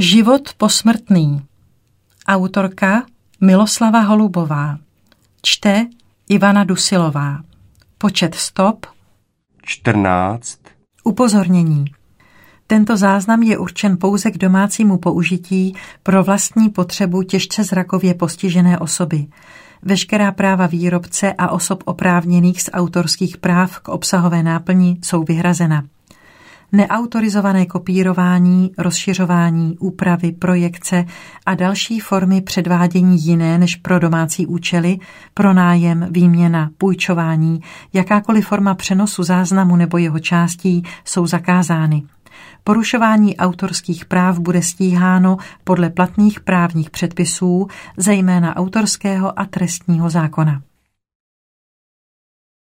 Život posmrtný. Autorka Miloslava Holubová. Čte Ivana Dusilová. Počet stop 14. Upozornění. Tento záznam je určen pouze k domácímu použití pro vlastní potřebu těžce zrakově postižené osoby. Veškerá práva výrobce a osob oprávněných z autorských práv k obsahové náplni jsou vyhrazena. Neautorizované kopírování, rozšiřování, úpravy, projekce a další formy předvádění jiné než pro domácí účely, pronájem, výměna, půjčování, jakákoliv forma přenosu záznamu nebo jeho částí jsou zakázány. Porušování autorských práv bude stíháno podle platných právních předpisů, zejména autorského a trestního zákona.